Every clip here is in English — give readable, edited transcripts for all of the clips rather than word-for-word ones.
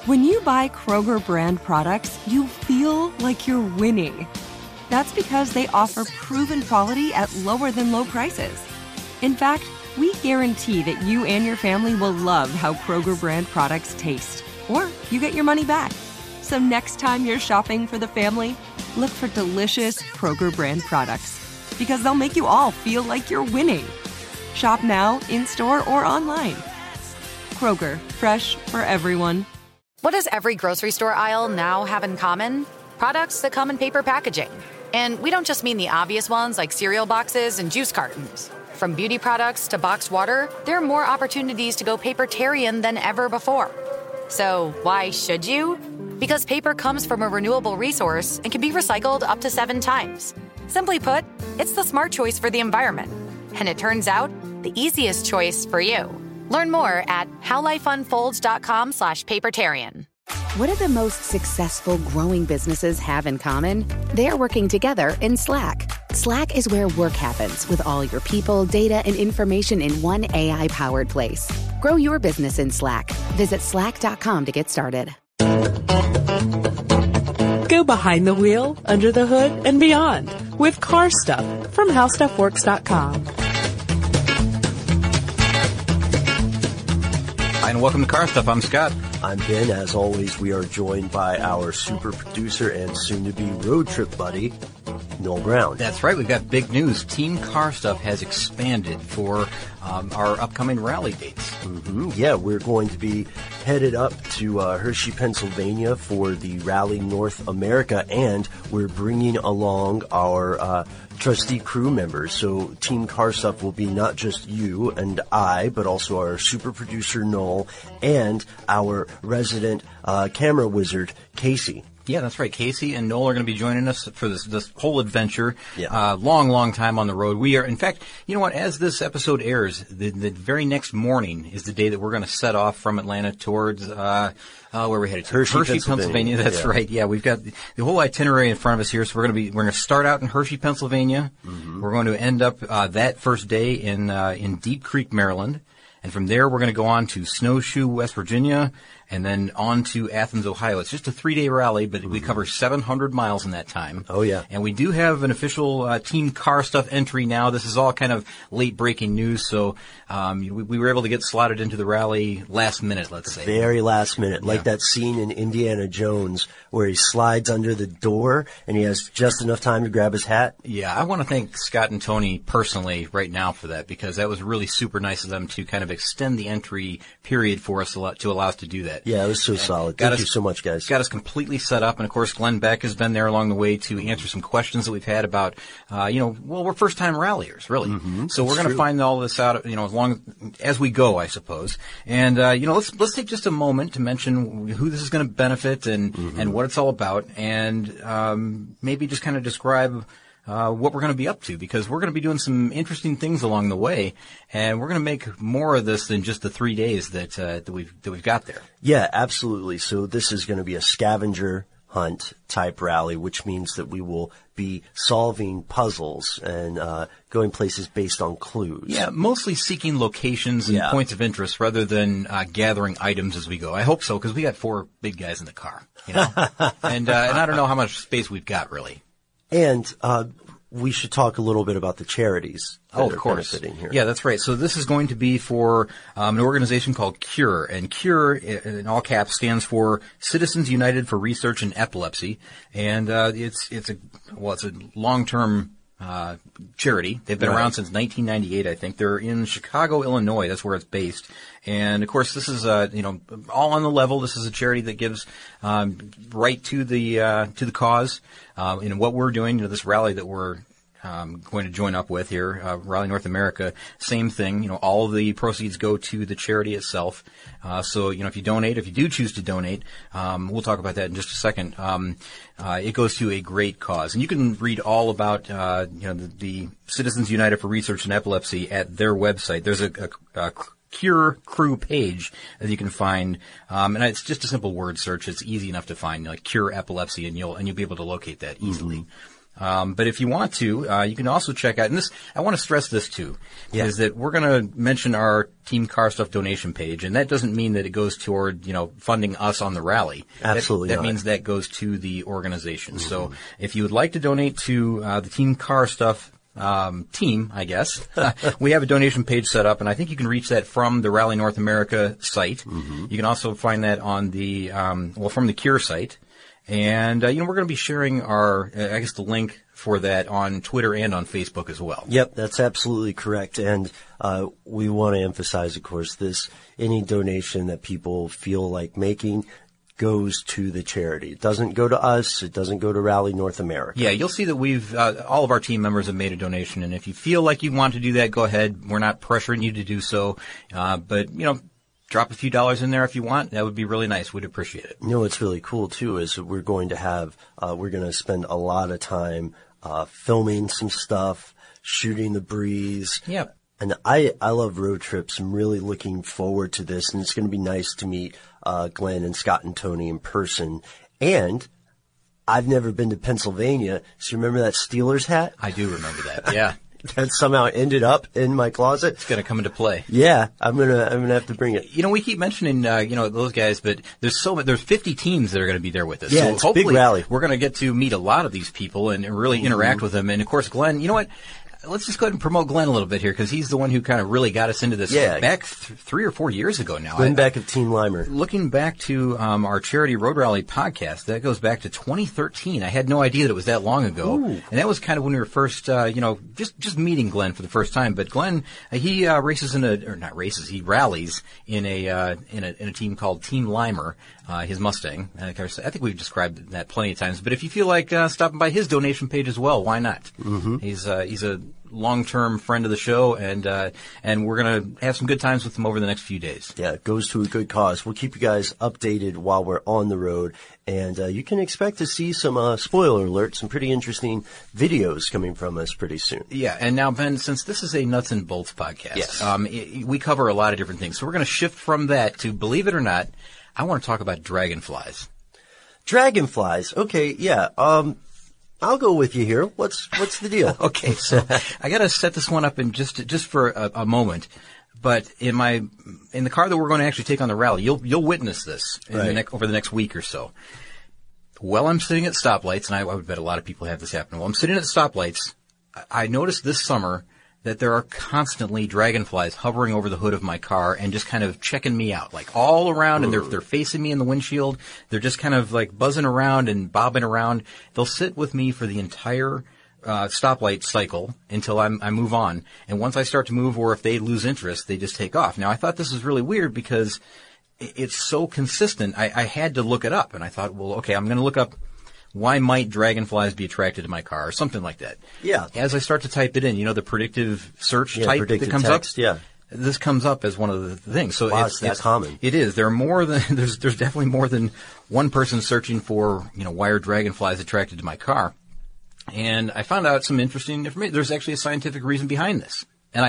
When you buy Kroger brand products, you feel like you're winning. That's because they offer proven quality at lower than low prices. In fact, we guarantee that you and your family will love how Kroger brand products taste, or you get your money back. So next time you're shopping for the family, look for delicious Kroger brand products, because they'll make you all feel like you're winning. Shop now, in-store, or online. Kroger, fresh for everyone. What does every grocery store aisle now have in common? Products that come in paper packaging. And we don't just mean the obvious ones like cereal boxes and juice cartons. From beauty products to boxed water, there are more opportunities to go papertarian than ever before. So why should you? Because paper comes from a renewable resource and can be recycled up to 7 times. Simply put, it's the smart choice for the environment. And it turns out, the easiest choice for you. Learn more at howlifeunfolds.com/papertarian. What do the most successful growing businesses have in common? They're working together in Slack. Slack is where work happens with all your people, data, and information in one AI-powered place. Grow your business in Slack. Visit slack.com to get started. Go behind the wheel, under the hood, and beyond with Car Stuff from HowStuffWorks.com. Hi, and welcome to Car Stuff. I'm Scott. I'm Ben. As always, we are joined by our super producer and soon-to-be road trip buddy, Noel Brown. That's right. We've got big news. Team Car Stuff has expanded for our upcoming rally dates. Mm-hmm. Yeah, we're going to be headed up to Hershey, Pennsylvania for the Rally North America, and we're bringing along our trustee crew members. So Team Car Stuff will be not just you and I, but also our super producer Noel and our resident camera wizard Casey. Yeah, that's right. Casey and Noel are going to be joining us for this whole adventure. Yeah. Long time on the road. We are, in fact, you know what? As this episode airs, the very next morning is the day that we're going to set off from Atlanta towards where we headed to Hershey, Pennsylvania. That's right. Yeah, we've got the whole itinerary in front of us here. So we're going to start out in Hershey, Pennsylvania. Mm-hmm. We're going to end up that first day in Deep Creek, Maryland. And from there, we're going to go on to Snowshoe, West Virginia, and then on to Athens, Ohio. It's just a 3-day rally, but we cover 700 miles in that time. Oh, yeah. And we do have an official Team Car Stuff entry now. This is all kind of late-breaking news, so we were able to get slotted into the rally last minute, let's say. Very last minute, like that scene in Indiana Jones where he slides under the door and he has just enough time to grab his hat. Yeah, I want to thank Scott and Tony personally right now for that, because that was really super nice of them to kind of extend the entry period for us to allow us to do that. Yeah, it was so solid. Thank you so much, guys. Got us completely set up, and of course, Glenn Beck has been there along the way to answer some questions that we've had about, we're first-time ralliers, really. Mm-hmm. So we're going to find all this out, as we go, I suppose. And let's take just a moment to mention who this is going to benefit and what it's all about, and maybe just kind of describe what we're going to be up to, because we're going to be doing some interesting things along the way, and we're going to make more of this than just the 3 days that we've got there. Yeah, absolutely. So this is going to be a scavenger hunt type rally, which means that we will be solving puzzles and going places based on clues. Yeah, mostly seeking locations and points of interest rather than gathering items as we go. I hope so, because we got 4 big guys in the car, and I don't know how much space we've got, really. And we should talk a little bit about the charities that of course. benefiting here. Yeah, that's right. So this is going to be for an organization called CURE, and CURE, in all caps, stands for Citizens United for Research in Epilepsy, and it's a long-term charity. They've been around since 1998, I think. They're in Chicago, Illinois. That's where it's based. And of course, this is all on the level. This is a charity that gives right to the cause. What we're doing, this rally that we're going to join up with here, Rally North America, same thing. All of the proceeds go to the charity itself. So if you do choose to donate, we'll talk about that in just a second. It goes to a great cause, and you can read all about the Citizens United for Research in Epilepsy at their website. There's a CURE crew page that you can find, and it's just a simple word search. It's easy enough to find, like CURE Epilepsy, and you'll be able to locate that easily. But if you want to, you can also check out, and this, I want to stress this too, is that we're going to mention our Team Car Stuff donation page, and that doesn't mean that it goes toward, funding us on the rally. Absolutely That not. means that goes to the organization. Mm-hmm. So if you would like to donate to, the Team Car Stuff team, I guess. We have a donation page set up, and I think you can reach that from the Rally North America site. Mm-hmm. You can also find that on the, from the Cure site. And, we're going to be sharing the link for that on Twitter and on Facebook as well. Yep, that's absolutely correct. And, we want to emphasize, of course, any donation that people feel like making goes to the charity. It doesn't go to us. It doesn't go to Rally North America. Yeah, you'll see that we've, all of our team members have made a donation. And if you feel like you want to do that, go ahead. We're not pressuring you to do so. But, drop a few dollars in there if you want. That would be really nice. We'd appreciate it. What's really cool too is we're going to spend a lot of time, filming some stuff, shooting the breeze. Yep. And I love road trips. I'm really looking forward to this, and it's going to be nice to meet Glenn and Scott and Tony in person. And I've never been to Pennsylvania, so you remember that Steelers hat? I do remember that. Yeah. That somehow ended up in my closet. It's going to come into play. Yeah, I'm gonna have to bring it. We keep mentioning those guys, but there's 50 teams that are going to be there with us. Yeah, so it's a hopefully big rally. We're going to get to meet a lot of these people and really interact with them. And of course, Glenn, you know what? Let's just go ahead and promote Glenn a little bit here, because he's the one who kind of really got us into this back 3 or 4 years ago now. Glenn Beck of Team Limer. Looking back to our Charity Road Rally podcast, that goes back to 2013. I had no idea that it was that long ago. Ooh. And that was kind of when we were first, just meeting Glenn for the first time. But Glenn, he rallies in a team called Team Limer, his Mustang. I think we've described that plenty of times. But if you feel like stopping by his donation page as well, why not? Mm-hmm. He's a long-term friend of the show, and we're going to have some good times with him over the next few days. Yeah, it goes to a good cause. We'll keep you guys updated while we're on the road, and you can expect to see some, spoiler alert, some pretty interesting videos coming from us pretty soon. Yeah, and now, Ben, since this is a nuts and bolts podcast, yes. We cover a lot of different things. So we're going to shift from that to, believe it or not, I want to talk about dragonflies. Dragonflies? Okay, yeah. I'll go with you here. What's the deal? Okay, so I got to set this one up in just for a moment. But in the car that we're going to actually take on the rally, you'll witness this over the next week or so. While I'm sitting at stoplights, and I would bet a lot of people have this happen. While I'm sitting at stoplights, I noticed this summer that there are constantly dragonflies hovering over the hood of my car and just kind of checking me out, like all around, and they're facing me in the windshield. They're just kind of like buzzing around and bobbing around. They'll sit with me for the entire stoplight cycle until I move on. And once I start to move, or if they lose interest, they just take off. Now, I thought this was really weird because it's so consistent. I had to look it up, and I thought, well, okay, I'm going to look up why might dragonflies be attracted to my car, or something like that. Yeah. As I start to type it in, the predictive search type predictive that comes text, up. Yeah. This comes up as one of the things. So wow, it's that common. It is. There are there's definitely more than one person searching for, why are dragonflies attracted to my car? And I found out some interesting information. There's actually a scientific reason behind this. And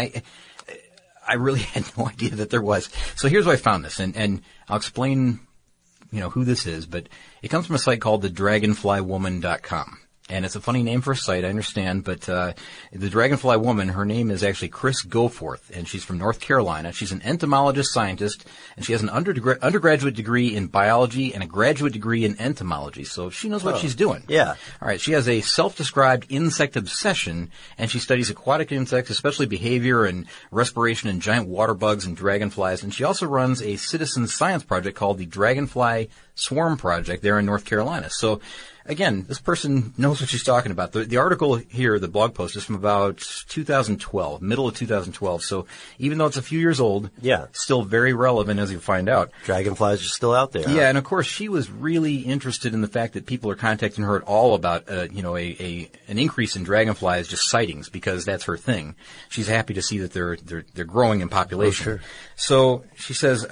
I really had no idea that there was. So here's where I found this, and I'll explain who this is, but it comes from a site called the dragonflywoman.com. And it's a funny name for a site, I understand, but the Dragonfly Woman, her name is actually Chris Goforth, and she's from North Carolina. She's an entomologist scientist, and she has an undergraduate degree in biology and a graduate degree in entomology, so she knows what she's doing. Yeah. All right, she has a self-described insect obsession, and she studies aquatic insects, especially behavior and respiration in giant water bugs and dragonflies, and she also runs a citizen science project called the Dragonfly Swarm Project there in North Carolina. So, again, this person knows what she's talking about. The article here, the blog post, is from about 2012, middle of 2012. So even though it's a few years old, still very relevant, as you'll find out. Dragonflies are still out there. Yeah, and of course she was really interested in the fact that people are contacting her at all about, an increase in dragonflies, just sightings, because that's her thing. She's happy to see that they're growing in population. Oh, sure. So she says,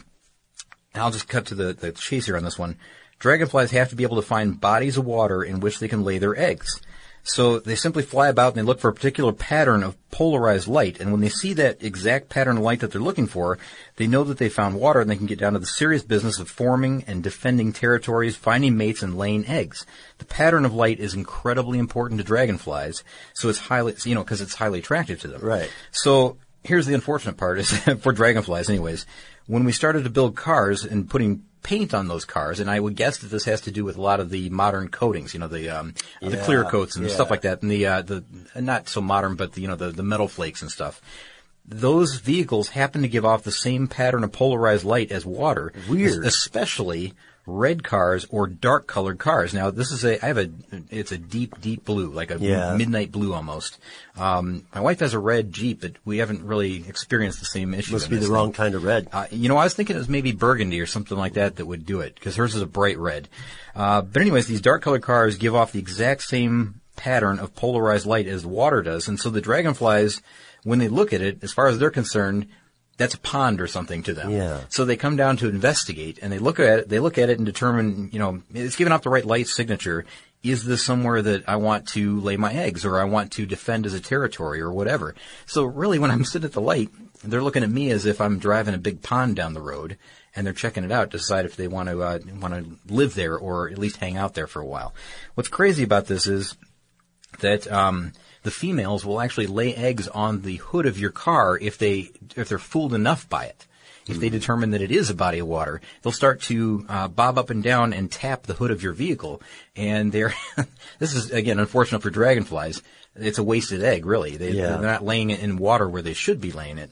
I'll just cut to the chase here on this one. Dragonflies have to be able to find bodies of water in which they can lay their eggs. So they simply fly about and they look for a particular pattern of polarized light. And when they see that exact pattern of light that they're looking for, they know that they found water, and they can get down to the serious business of forming and defending territories, finding mates, and laying eggs. The pattern of light is incredibly important to dragonflies, so it's highly, because it's highly attractive to them. Right. So here's the unfortunate part, is for dragonflies anyways. When we started to build cars and putting paint on those cars, and I would guess that this has to do with a lot of the modern coatings, the clear coats and stuff like that, and the not so modern, but the metal flakes and stuff. Those vehicles happen to give off the same pattern of polarized light as water. Weird. Especially red cars or dark colored cars. Now this is it's a deep blue, like a midnight blue almost. My wife has a red Jeep, but we haven't really experienced the same issue. Must be the wrong kind of red. I was thinking it was maybe burgundy or something like that would do it, because hers is a bright red. But anyways, these dark colored cars give off the exact same pattern of polarized light as water does, and so the dragonflies, when they look at it, as far as they're concerned, that's a pond or something to them. Yeah. So they come down to investigate, and they look at it and determine, it's giving off the right light signature. Is this somewhere that I want to lay my eggs, or I want to defend as a territory, or whatever? So really, when I'm sitting at the light, they're looking at me as if I'm driving a big pond down the road, and they're checking it out to decide if they want to live there or at least hang out there for a while. What's crazy about this is that the females will actually lay eggs on the hood of your car if they're fooled enough by it. If they determine that it is a body of water, they'll start to bob up and down and tap the hood of your vehicle. And this is, again, unfortunate for dragonflies. It's a wasted egg, really. They're not laying it in water where they should be laying it.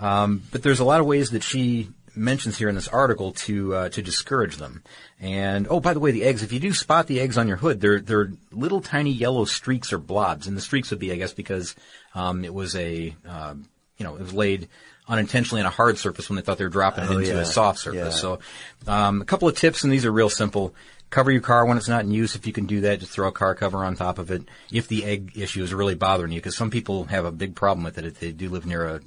But there's a lot of ways that she mentions here in this article to discourage them. And by the way, the eggs, if you do spot the eggs on your hood, they're little tiny yellow streaks or blobs, and the streaks would be, I guess, because it was it was laid unintentionally on a hard surface when they thought they were dropping it into a soft surface. So a couple of tips, and these are real simple. Cover your car when it's not in use. If you can do that, just throw a car cover on top of it. If the egg issue is really bothering you, because some people have a big problem with it if they do live near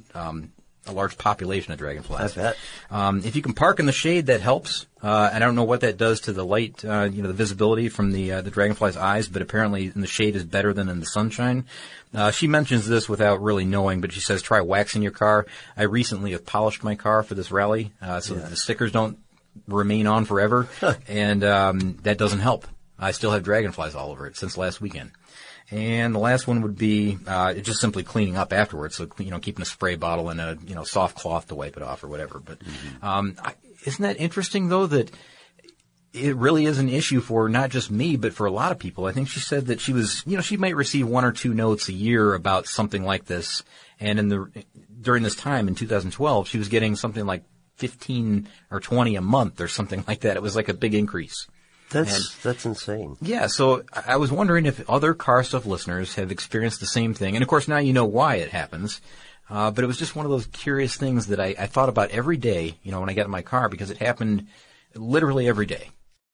a large population of dragonflies. I bet. If you can park in the shade, that helps. I don't know what that does to the light, the visibility from the dragonfly's eyes, but apparently in the shade is better than in the sunshine. She mentions this without really knowing, but she says try waxing your car. I recently have polished my car for this rally, so that the stickers don't remain on forever, and that doesn't help. I still have dragonflies all over it since last weekend. And the last one would be just simply cleaning up afterwards. So, keeping a spray bottle and a, soft cloth to wipe it off or whatever. But isn't that interesting, though, that it really is an issue for not just me, but for a lot of people? I think she said that she was, she might receive 1 or 2 notes a year about something like this. And during this time in 2012, she was getting something like 15 or 20 a month or something like that. It was like a big increase. That's insane. Yeah, so I was wondering if other Car Stuff listeners have experienced the same thing. And, of course, now you know why it happens. But it was just one of those curious things that I thought about every day, when I got in my car, because it happened literally every day.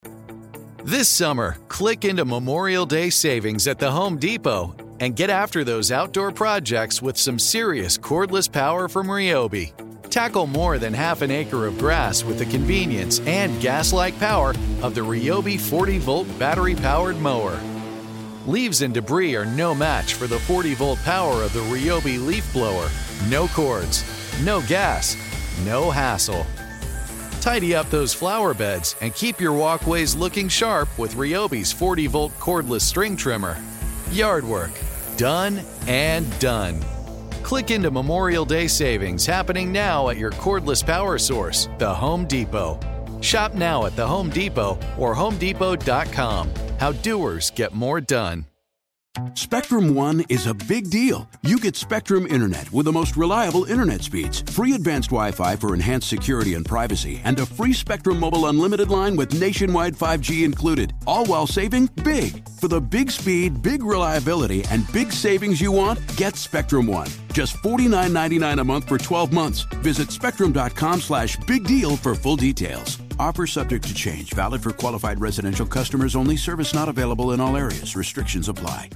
This summer, click into Memorial Day savings at the Home Depot and get after those outdoor projects with some serious cordless power from Ryobi. Tackle more than half an acre of grass with the convenience and gas-like power of the Ryobi 40-volt battery-powered mower. Leaves and debris are no match for the 40-volt power of the Ryobi leaf blower. No cords, no gas, no hassle. Tidy up those flower beds and keep your walkways looking sharp with Ryobi's 40-volt cordless string trimmer. Yard work, done and done. Click into Memorial Day savings happening now at your cordless power source, the Home Depot. Shop now at the Home Depot or HomeDepot.com. How doers get more done. Spectrum One is a big deal. You get Spectrum Internet with the most reliable internet speeds, free advanced Wi-Fi for enhanced security and privacy, and a free Spectrum Mobile Unlimited line with nationwide 5G included, all while saving big. For the big speed, big reliability, and big savings you want, get Spectrum One. Just $49.99 a month for 12 months. Visit spectrum.com/big deal for full details. Offer subject to change. Valid for qualified residential customers only. Service not available in all areas. Restrictions apply.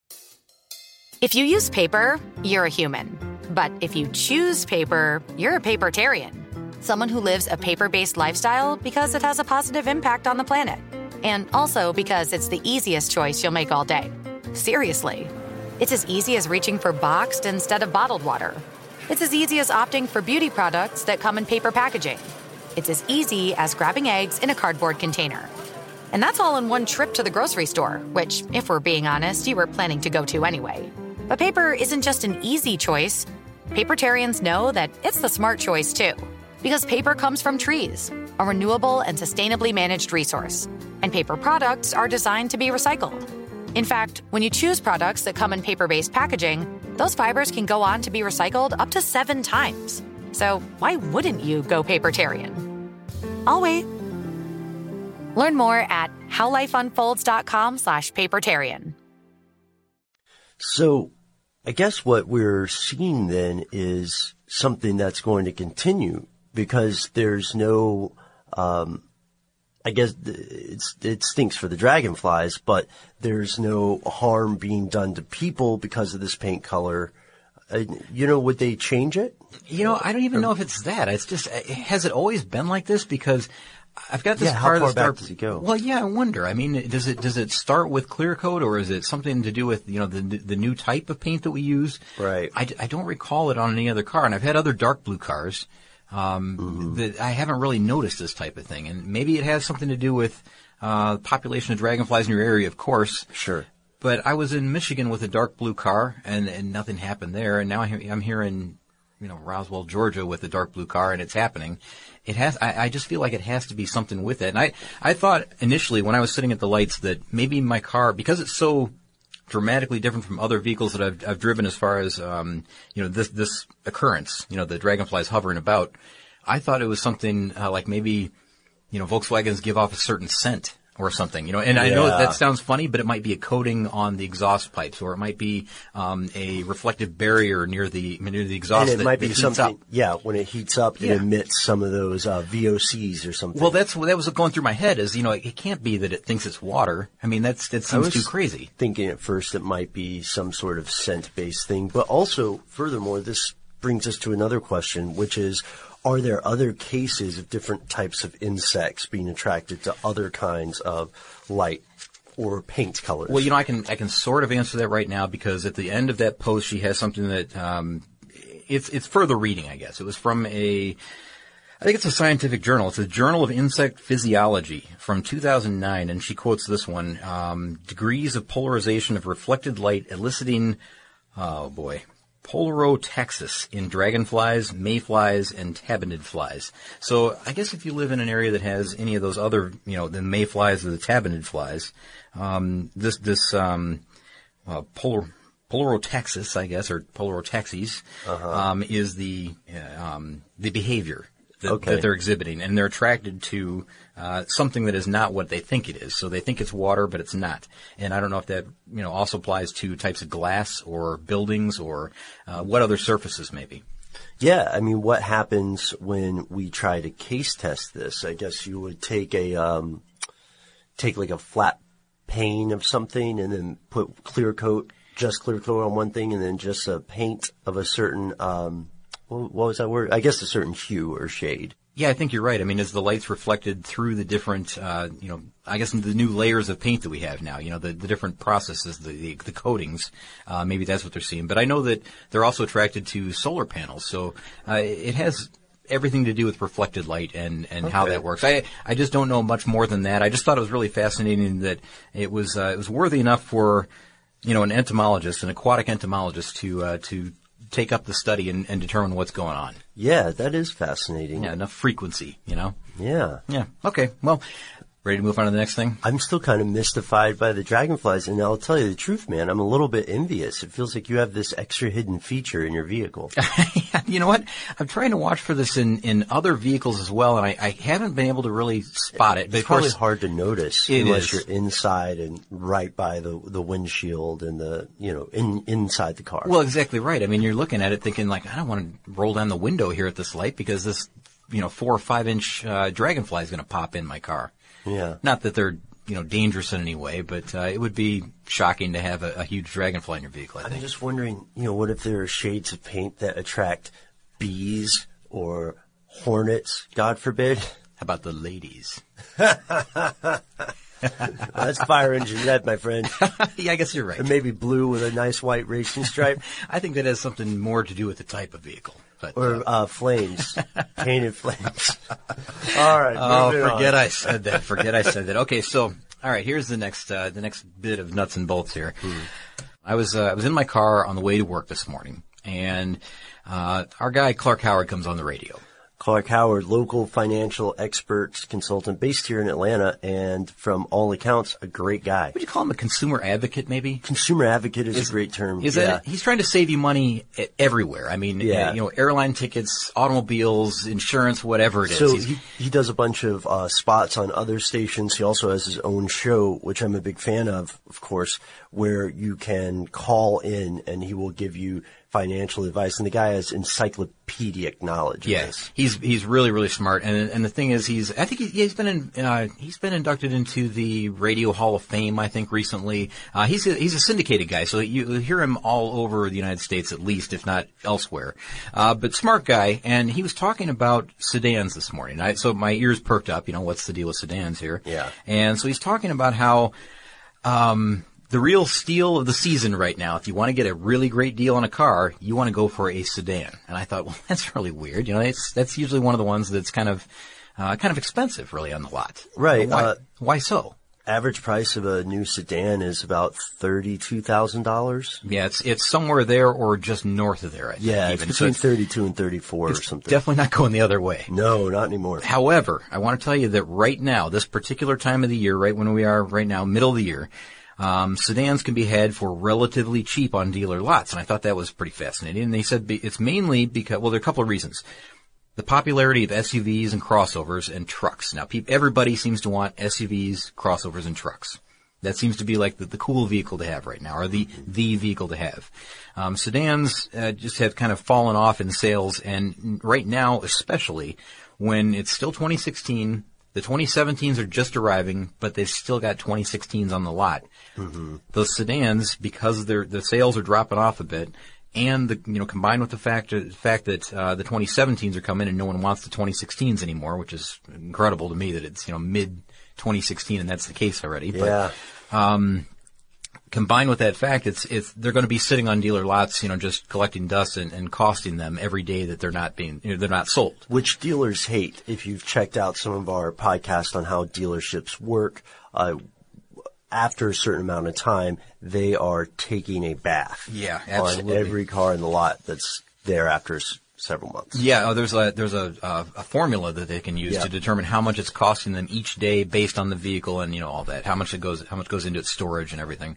If you use paper, you're a human. But if you choose paper, you're a papertarian. Someone who lives a paper-based lifestyle because it has a positive impact on the planet. And also because it's the easiest choice you'll make all day. Seriously. It's as easy as reaching for boxed instead of bottled water. It's as easy as opting for beauty products that come in paper packaging. It's as easy as grabbing eggs in a cardboard container. And that's all in one trip to the grocery store, which, if we're being honest, you were planning to go to anyway. But paper isn't just an easy choice. Papertarians know that it's the smart choice, too. Because paper comes from trees, a renewable and sustainably managed resource. And paper products are designed to be recycled. In fact, when you choose products that come in paper-based packaging, those fibers can go on to be recycled up to 7 times. So why wouldn't you go papertarian? I'll wait. Learn more at howlifeunfolds.com/papertarian. So I guess what we're seeing then is something that's going to continue because there's no, I guess it stinks for the dragonflies, but there's no harm being done to people because of this paint color. Would they change it? I don't even know if it's that. It's just, has it always been like this? Because I've got this car. How far back does it go? Well, yeah, I wonder. I mean, does it start with clear coat, or is it something to do with the new type of paint that we use? Right. I don't recall it on any other car, and I've had other dark blue cars that I haven't really noticed this type of thing, and maybe it has something to do with population of dragonflies in your area, of course. Sure. But I was in Michigan with a dark blue car, and nothing happened there, and now I'm here in Roswell, Georgia with a dark blue car, and it's happening. It has, I just feel like it has to be something with it. And I thought initially when I was sitting at the lights that maybe my car, because it's so dramatically different from other vehicles that I've driven as far as, this occurrence, the dragonflies hovering about, I thought it was something, like maybe, Volkswagens give off a certain scent or something, and I know that sounds funny, but it might be a coating on the exhaust pipes, or it might be a reflective barrier near the exhaust. And it might be something, up. When it heats up, it emits some of those VOCs or something. Well, that was going through my head is, it can't be that it thinks it's water. I mean, that seems too crazy. Thinking at first it might be some sort of scent-based thing, but also, furthermore, this brings us to another question, which is, are there other cases of different types of insects being attracted to other kinds of light or paint colors? Well, I can sort of answer that right now because at the end of that post, she has something that, it's further reading, I guess. It was from I think it's a scientific journal. It's a Journal of Insect Physiology from 2009, and she quotes this one, degrees of polarization of reflected light eliciting, Polarotaxis in dragonflies, mayflies, and tabinid flies. So I guess if you live in an area that has any of those other, the mayflies or the tabinid flies, this Polarotaxis, I guess, or Polarotaxis, is the behavior that they're exhibiting, and they're attracted to something that is not what they think it is. So they think it's water, but it's not. And I don't know if that also applies to types of glass or buildings or what other surfaces maybe. Yeah, I mean, what happens when we try to case test this? I guess you would take like a flat pane of something and then put just clear coat on one thing, and then just a paint of a certain what was that word? I guess a certain hue or shade. Yeah, I think you're right. I mean, as the light's reflected through the different, I guess the new layers of paint that we have now, the different processes, the coatings, maybe that's what they're seeing. But I know that they're also attracted to solar panels. So, it has everything to do with reflected light and how that works. I just don't know much more than that. I just thought it was really fascinating that it was worthy enough for, an entomologist, an aquatic entomologist to take up the study and determine what's going on. Yeah, that is fascinating. Yeah, enough frequency, Yeah. Yeah. Okay. Well, ready to move on to the next thing? I'm still kind of mystified by the dragonflies, and I'll tell you the truth, man. I'm a little bit envious. It feels like you have this extra hidden feature in your vehicle. You know what? I'm trying to watch for this in other vehicles as well, and I haven't been able to really spot it. But it's probably hard to notice unless you're inside and right by the windshield and inside the car. Well, exactly right. I mean, you're looking at it thinking like, I don't want to roll down the window here at this light because this, 4 or 5 inch dragonfly is going to pop in my car. Yeah. Not that they're, dangerous in any way, but it would be shocking to have a huge dragonfly in your vehicle, I think. I'm just wondering, what if there are shades of paint that attract bees or hornets, God forbid? How about the ladies? That's fire engine red, my friend. Yeah, I guess you're right. And maybe blue with a nice white racing stripe. I think that has something more to do with the type of vehicle. But, or flames. Painted flames. All right. Forget I said that. Okay, so, all right, here's the next bit of nuts and bolts here. I was in my car on the way to work this morning, and our guy Clark Howard comes on the radio. Clark Howard, local financial expert consultant based here in Atlanta, and from all accounts, a great guy. Would you call him a consumer advocate, maybe? Consumer advocate is a great term. That he's trying to save you money everywhere. I mean, airline tickets, automobiles, insurance, whatever it is. So he does a bunch of spots on other stations. He also has his own show, which I'm a big fan of course, where you can call in and he will give you financial advice, and the guy has encyclopedic knowledge. Yes, he's really, really smart, and the thing is, he's been inducted into the Radio Hall of Fame, I think, recently. He's a syndicated guy, so you hear him all over the United States, at least, if not elsewhere. But smart guy, and he was talking about sedans this morning. So my ears perked up. What's the deal with sedans here? Yeah, and so he's talking about how. The real steal of the season right now, if you want to get a really great deal on a car, you want to go for a sedan. And I thought, well, that's really weird. That's usually one of the ones that's kind of expensive, really, on the lot. Right. Why so? Average price of a new sedan is about $32,000. Yeah, it's somewhere there or just north of there. I think, it's between 32 and 34 or something. Definitely not going the other way. No, not anymore. However, I want to tell you that right now, this particular time of the year, right when we are right now, middle of the year, sedans can be had for relatively cheap on dealer lots, and I thought that was pretty fascinating. And they said it's mainly because, well, there are a couple of reasons. The popularity of SUVs and crossovers and trucks. Now, everybody seems to want SUVs, crossovers, and trucks. That seems to be like the cool vehicle to have right now, or the vehicle to have. Sedans just have kind of fallen off in sales, and right now, especially when it's still 2016. The 2017s are just arriving, but they've still got 2016s on the lot. Mm-hmm. Those sedans, because the sales are dropping off a bit, and combined with the fact that the 2017s are coming and no one wants the 2016s anymore, which is incredible to me that it's mid 2016 and that's the case already. Yeah. But combined with that fact, they're going to be sitting on dealer lots, just collecting dust and costing them every day that they're not sold. Which dealers hate. If you've checked out some of our podcasts on how dealerships work, after a certain amount of time, they are taking a bath. Yeah, absolutely. On every car in the lot that's there after several months. Yeah, there's a formula that they can use to determine how much it's costing them each day based on the vehicle and all that, how much goes into its storage and everything.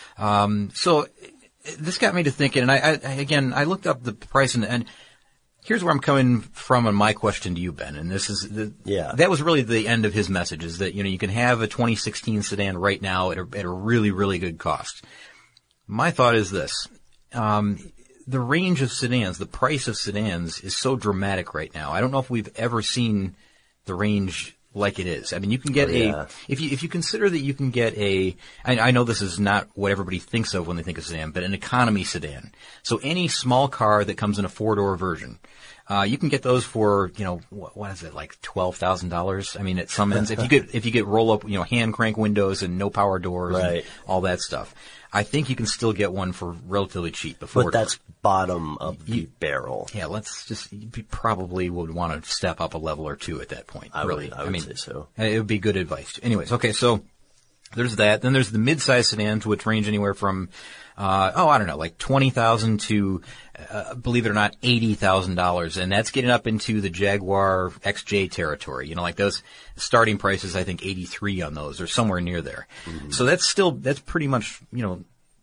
So this got me to thinking, and I looked up the price and here's where I'm coming from on my question to you, Ben, and this is that was really the end of his message, is that you can have a 2016 sedan right now at a really, really good cost. My thought is this. The range of sedans, the price of sedans is so dramatic right now. I don't know if we've ever seen the range like it is. I mean, you can get if you consider that you can get I know this is not what everybody thinks of when they think of sedan, but an economy sedan. So any small car that comes in a 4-door version, you can get those for, what is it, like $12,000? I mean, at some ends, if you get roll up, hand crank windows and no power doors and all that stuff. I think you can still get one for relatively cheap. But that's bottom of the barrel. Yeah, you probably would want to step up a level or two at that point. I would say so. It would be good advice. Anyways, okay, so there's that. Then there's the mid-size sedans, which range anywhere from, I don't know, like $20,000 to, believe it or not, $80,000. And that's getting up into the Jaguar XJ territory. Like those starting prices, I think 83 on those or somewhere near there. Mm-hmm. So that's pretty much, your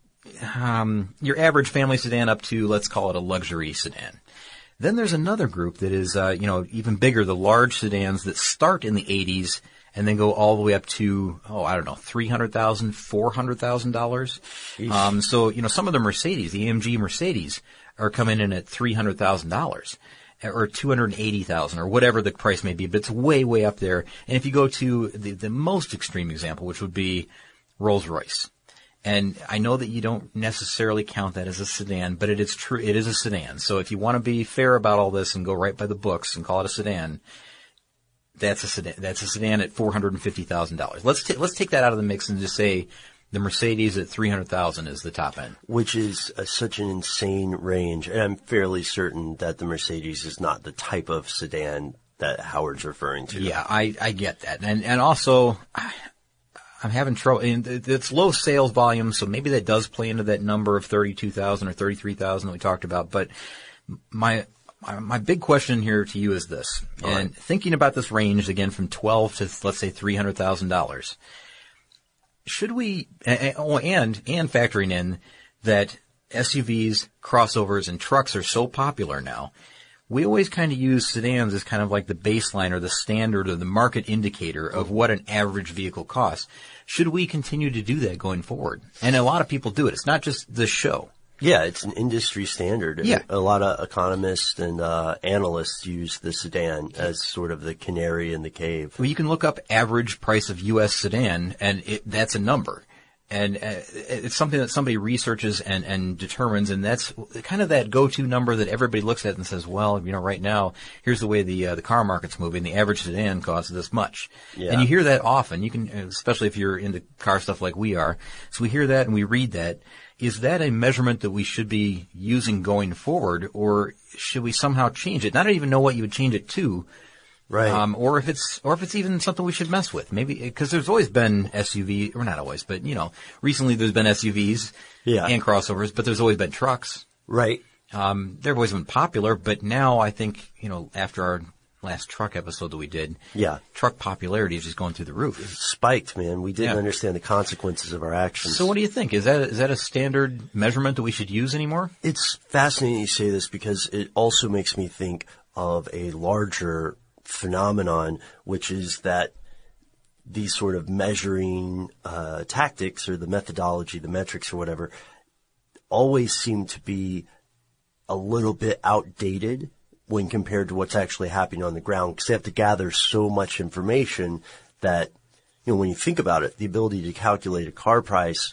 average family sedan up to, let's call it a luxury sedan. Then there's another group that is, even bigger, the large sedans that start in the 80s and then go all the way up to, $300,000, $400,000. So, some of the Mercedes, the AMG Mercedes, are coming in at $300,000 or $280,000 or whatever the price may be, but it's way, way up there. And if you go to the most extreme example, which would be Rolls-Royce. And I know that you don't necessarily count that as a sedan, but it is true. It is a sedan. So if you want to be fair about all this and go right by the books and call it a sedan, that's a sedan at $450,000. Let's take that out of the mix and just say the Mercedes at $300,000 is the top end, which is such an insane range. And I'm fairly certain that the Mercedes is not the type of sedan that Howard's referring to. Yeah, I get that, and also I'm having trouble. And it's low sales volume, so maybe that does play into that number of 32,000 or 33,000 that we talked about. But my big question here to you is this, and thinking about this range again from 12 to let's say $300,000, should we and factoring in that SUVs, crossovers, and trucks are so popular now, we always kind of use sedans as kind of like the baseline or the standard or the market indicator of what an average vehicle costs. Should we continue to do that going forward? And a lot of people do it. It's not just the show. Yeah, it's an industry standard. Yeah. A lot of economists and analysts use the sedan as sort of the canary in the cave. Well, you can look up average price of U.S. sedan, and that's a number. And it's something that somebody researches and determines, and that's kind of that go-to number that everybody looks at and says, well, right now, here's the way the car market's moving. The average sedan costs this much. Yeah. And you hear that often. You can, especially if you're into car stuff like we are. So we hear that and we read that. Is that a measurement that we should be using going forward, or should we somehow change it? I don't even know what you would change it to. Right. Or if it's even something we should mess with. Maybe, because there's always been SUV, or not always, but, recently there's been SUVs and crossovers, but there's always been trucks. Right. They've always been popular, but now I think, after our last truck episode that we did, truck popularity is just going through the roof. It spiked, man. We didn't understand the consequences of our actions. So what do you think? Is that a standard measurement that we should use anymore? It's fascinating you say this because it also makes me think of a larger phenomenon, which is that these sort of measuring tactics or the methodology, the metrics or whatever, always seem to be a little bit outdated when compared to what's actually happening on the ground, because they have to gather so much information that, when you think about it, the ability to calculate a car price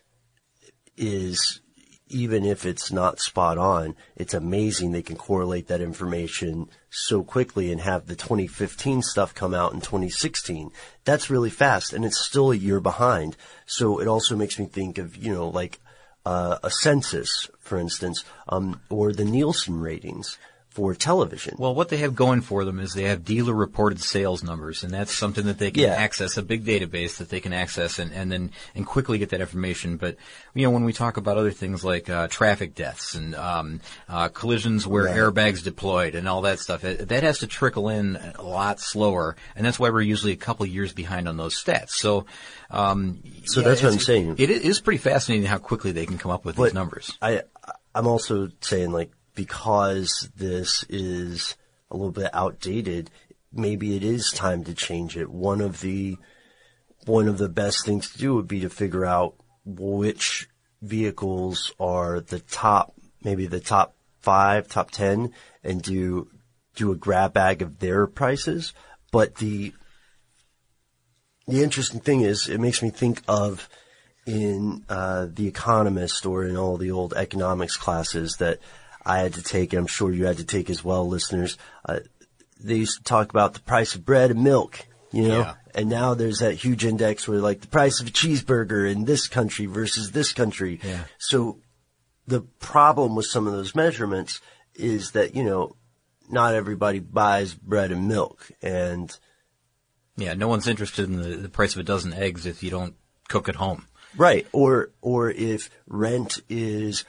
is, even if it's not spot on, it's amazing they can correlate that information so quickly and have the 2015 stuff come out in 2016. That's really fast, and it's still a year behind. So it also makes me think of, a census, for instance, or the Nielsen ratings for television. Well, what they have going for them is they have dealer-reported sales numbers, and that's something that they can access, a big database that they can access and quickly get that information. But, when we talk about other things like traffic deaths and collisions where airbags deployed and all that stuff, that has to trickle in a lot slower, and that's why we're usually a couple years behind on those stats. So that's what I'm saying. It is pretty fascinating how quickly they can come up with these numbers. I'm also saying, because this is a little bit outdated, maybe it is time to change it. One of the best things to do would be to figure out which vehicles are the top 5, top 10, and do a grab bag of their prices. But the interesting thing is, it makes me think of in The Economist or in all the old economics classes that I had to take, and I'm sure you had to take as well, listeners. They used to talk about the price of bread and milk, and now there's that huge index where the price of a cheeseburger in this country versus this country. Yeah. So the problem with some of those measurements is that, not everybody buys bread and milk, and no one's interested in the price of a dozen eggs if you don't cook at home. Right. Or if rent is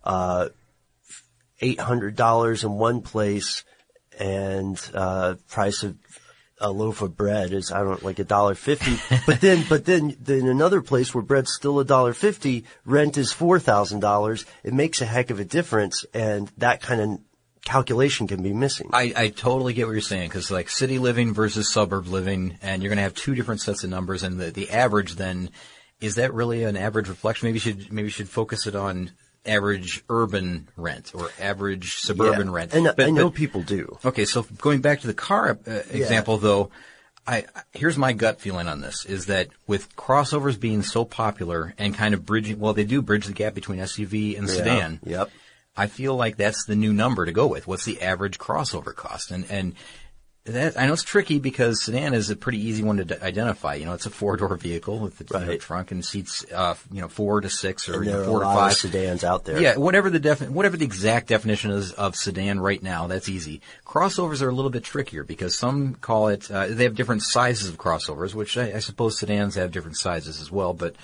$800 in one place and price of a loaf of bread is $1.50. but then in another place where bread's still $1.50, rent is $4,000. It makes a heck of a difference, and that kind of calculation can be missing. I totally get what you're saying, because city living versus suburb living, and you're going to have two different sets of numbers, and the average then, is that really an average reflection? Maybe you should focus it on average urban rent or average suburban rent. And I know people do. Okay, so going back to the car example, though, here's my gut feeling on this, is that with crossovers being so popular and kind of they do bridge the gap between SUV and sedan. Yep. I feel like that's the new number to go with. What's the average crossover cost? And I know it's tricky because sedan is a pretty easy one to identify. You know, it's a 4-door vehicle with the trunk and seats, 4 to 6 or 4 to 5. There are a lot of sedans out there. Yeah, whatever the exact definition is of sedan right now, that's easy. Crossovers are a little bit trickier because some call it, they have different sizes of crossovers, which I suppose sedans have different sizes as well. But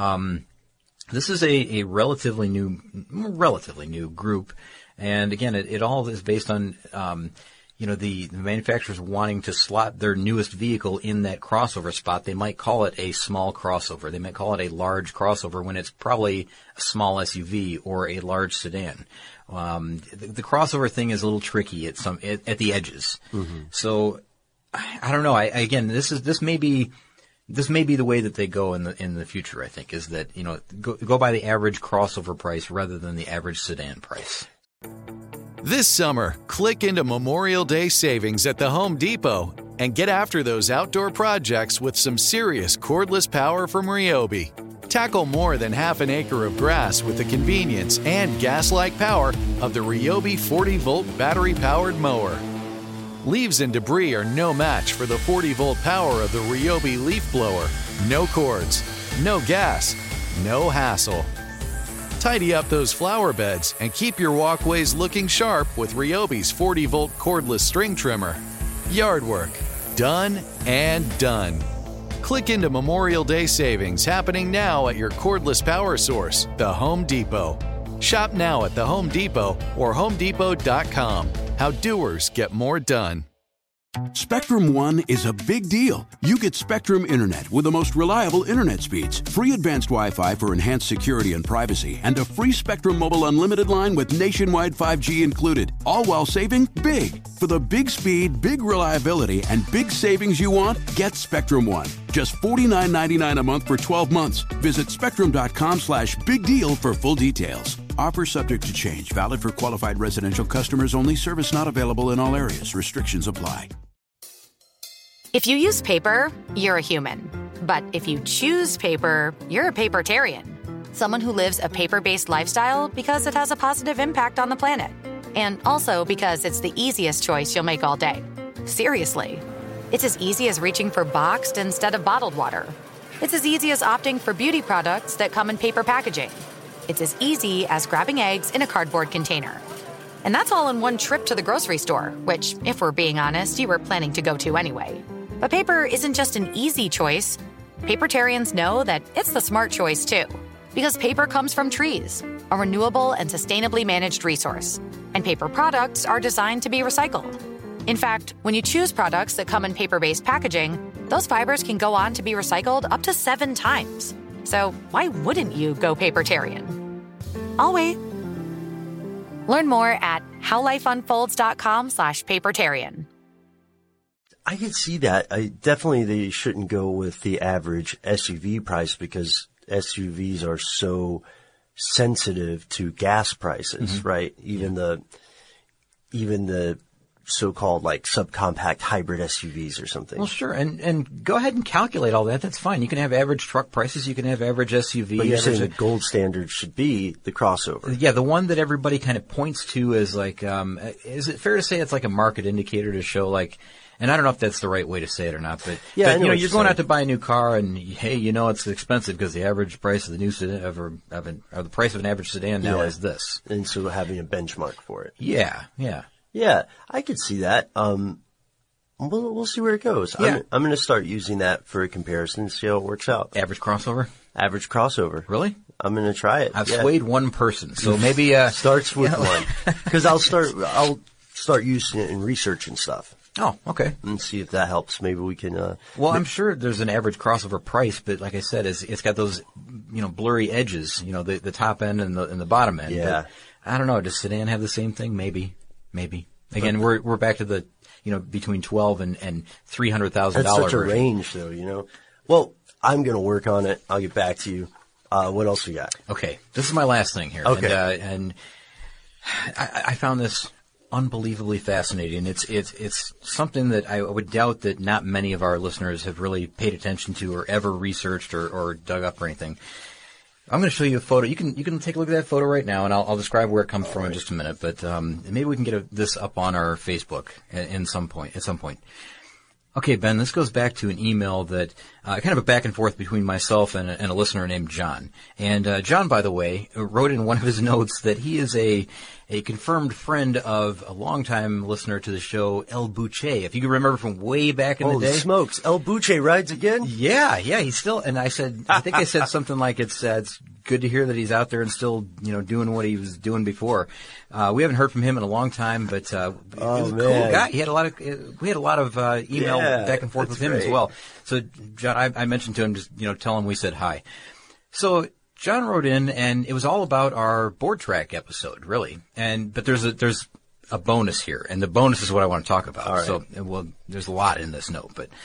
this is a relatively new group, and again, it all is based on the manufacturers wanting to slot their newest vehicle in that crossover spot. They might call it a small crossover. They might call it a large crossover when it's probably a small SUV or a large sedan. The crossover thing is a little tricky at the edges. Mm-hmm. So I don't know. This may be the way that they go in the future. I think is that go by the average crossover price rather than the average sedan price. This summer, click into Memorial Day savings at the Home Depot and get after those outdoor projects with some serious cordless power from Ryobi. Tackle more than half an acre of grass with the convenience and gas-like power of the Ryobi 40-volt battery-powered mower. Leaves and debris are no match for the 40-volt power of the Ryobi leaf blower. No cords, no gas, no hassle. Tidy up those flower beds and keep your walkways looking sharp with Ryobi's 40-volt cordless string trimmer. Yard work, done and done. Click into Memorial Day savings happening now at your cordless power source, the Home Depot. Shop now at the Home Depot or HomeDepot.com. How doers get more done. Spectrum One is a big deal. You get Spectrum Internet with the most reliable internet speeds, free advanced Wi-Fi for enhanced security and privacy, and a free Spectrum Mobile Unlimited line with nationwide 5G included, all while saving big. For the big speed, big reliability, and big savings you want, get Spectrum One. Just $49.99 a month for 12 months. Visit spectrum.com/big deal for full details. Offer subject to change. Valid for qualified residential customers only. Service not available in all areas. Restrictions apply. If you use paper, you're a human. But if you choose paper, you're a papertarian. Someone who lives a paper-based lifestyle because it has a positive impact on the planet. And also because it's the easiest choice you'll make all day. Seriously. It's as easy as reaching for boxed instead of bottled water. It's as easy as opting for beauty products that come in paper packaging. It's as easy as grabbing eggs in a cardboard container. And that's all in one trip to the grocery store, which, if we're being honest, you were planning to go to anyway. But paper isn't just an easy choice. Papertarians know that it's the smart choice, too. Because paper comes from trees, a renewable and sustainably managed resource. And paper products are designed to be recycled. In fact, when you choose products that come in paper-based packaging, those fibers can go on to be recycled up to 7 times. So why wouldn't you go papertarian? I'll wait. Learn more at howlifeunfolds.com/papertarian. I can see that. Definitely they shouldn't go with the average SUV price because SUVs are so sensitive to gas prices, right? Even the so-called like subcompact hybrid SUVs or something. Well, sure. And go ahead and calculate all that. That's fine. You can have average truck prices. You can have average SUV. But you're saying the gold standard should be the crossover. Yeah, the one that everybody kind of points to as like, is it fair to say it's like a market indicator to show like, and I don't know if that's the right way to say it or not, but, yeah, but you're going out to buy a new car and hey, it's expensive because the average price of the new sedan or the price of an average sedan now is this. And so having a benchmark for it. Yeah. Yeah, I could see that. We'll see where it goes. Yeah. I'm going to start using that for a comparison and see how it works out. Average crossover? Average crossover. Really? I'm going to try it. I've swayed one person, so maybe starts with one because I'll start using it in research and stuff. Oh, okay. And see if that helps. Maybe we can. Well, I'm sure there's an average crossover price, but like I said, it's got those blurry edges. The top end and the bottom end. Yeah. But I don't know. Does sedan have the same thing? Maybe. Again, we're back to the between $12,000 and $300,000. That's such a range, though. Well, I'm going to work on it. I'll get back to you. What else we got? Okay, this is my last thing here. Okay, and I found this unbelievably fascinating. It's something that I would doubt that not many of our listeners have really paid attention to or ever researched or dug up or anything. I'm going to show you a photo. You can take a look at that photo right now, and I'll describe where it comes from in just a minute. But maybe we can get this up on our Facebook at some point. Okay, Ben, this goes back to an email that kind of a back and forth between myself and a listener named John. And John, by the way, wrote in one of his notes that he is a confirmed friend of a longtime listener to the show, El Buche. If you can remember from way back in the day. Holy smokes. El Buche rides again? Yeah, he's still, and I think I said something like it's good to hear that he's out there and still, doing what he was doing before. We haven't heard from him in a long time, but, he was a cool guy. We had a lot of email back and forth with him as well. So, John, I mentioned to him, just, tell him we said hi. So, John wrote in, and it was all about our board track episode, really. But there's a bonus here, and the bonus is what I want to talk about. All right. So, there's a lot in this note, but.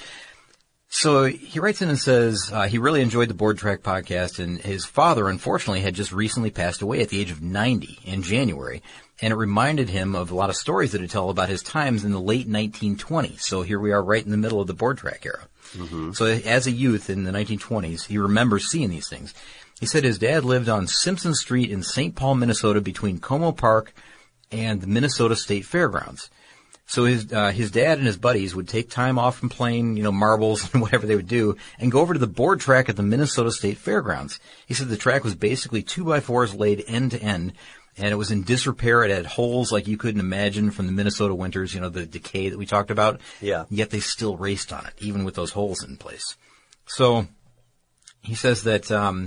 So he writes in and says he really enjoyed the Board Track podcast, and his father, unfortunately, had just recently passed away at the age of 90 in January, and it reminded him of a lot of stories that he'd tell about his times in the late 1920s. So here we are right in the middle of the Board Track era. Mm-hmm. So as a youth in the 1920s, he remembers seeing these things. He said his dad lived on Simpson Street in St. Paul, Minnesota, between Como Park and the Minnesota State Fairgrounds. So his dad and his buddies would take time off from playing, marbles and whatever they would do and go over to the board track at the Minnesota State Fairgrounds. He said the track was basically 2x4s laid end to end, and it was in disrepair. It had holes like you couldn't imagine from the Minnesota winters, the decay that we talked about. Yeah. Yet they still raced on it, even with those holes in place. So he says that,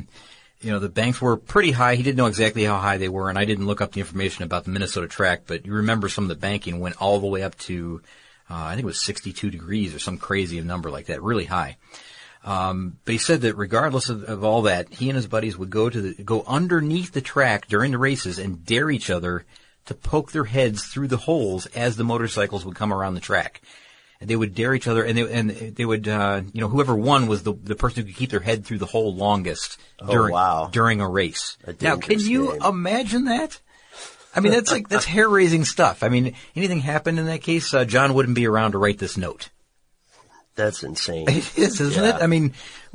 the banks were pretty high. He didn't know exactly how high they were, and I didn't look up the information about the Minnesota track, but you remember some of the banking went all the way up to, I think it was 62 degrees or some crazy number like that, really high. But he said that regardless of all that, he and his buddies would go underneath the track during the races and dare each other to poke their heads through the holes as the motorcycles would come around the track. And they would dare each other, and they would, whoever won was the person who could keep their head through the hole longest during a race. Now, can you imagine that? I mean, that's hair-raising stuff. I mean, anything happened in that case, John wouldn't be around to write this note. That's insane. It is, isn't it? I mean,